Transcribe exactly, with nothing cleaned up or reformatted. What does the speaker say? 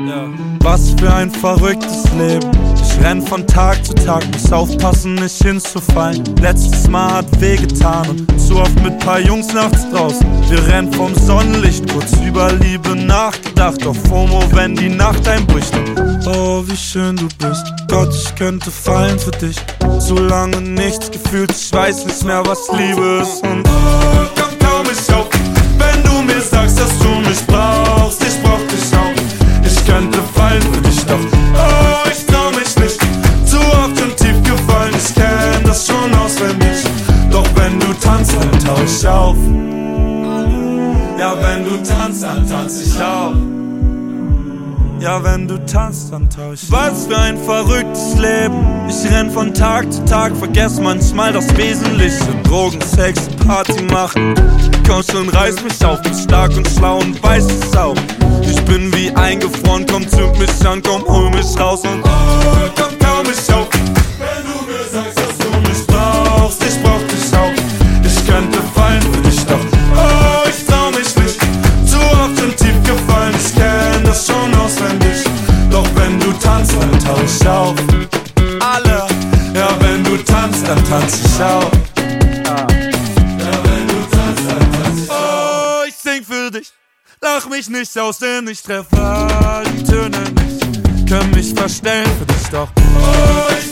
Was für ein verrücktes Leben. Ich renn von Tag zu Tag, muss aufpassen, nicht hinzufallen. Letztes Mal hat wehgetan und zu oft mit paar Jungs nachts draußen. Wir rennen vom Sonnenlicht, kurz über Liebe nachgedacht. Auf FOMO, wenn die Nacht einbricht. Oh, wie schön du bist. Gott, ich könnte fallen für dich. So lange nichts gefühlt, ich weiß nicht mehr, was Liebe ist. Und oh, komm, kaum mich auf, wenn du mir sagst, dass du mich brauchst. Ich brauch dich auch, ich könnte fallen für dich, doch oh, ich trau mich nicht. Zu oft und tief gefallen, ich kenn das schon auswendig. Doch wenn du tanzt, dann tauch ich auf. Ja, wenn du tanzt, dann tanz ich auch. Ja, wenn du tanzt, dann tauch ich. Was für ein verrücktes Leben. Ich renn von Tag zu Tag, vergess manchmal das Wesentliche. Drogen, Sex, Party machen. Komm schon, reiß mich auf, bin stark und schlau und weiß es auch. Ich bin wie eingefroren, komm, zünd mich an, komm, hol mich raus und oh, komm, kaum mich auf. Wenn du mir sagst, dass du mich brauchst, ich brauch dich auch. Ich könnte fallen für dich, doch oh, ich trau mich nicht. Zu oft und tief gefallen, ich kenn das schon auswendig. Doch wenn du tanzt, dann tauch ich auf. Alle, ja, wenn du tanzt, dann tanz ich auch. Ja, wenn du tanzt, dann tanz ich auch. Oh, ich sing für dich. Lach mich nicht aus, denn ich treffe die Töne nicht. Können mich verstellen für dich, doch oh, ich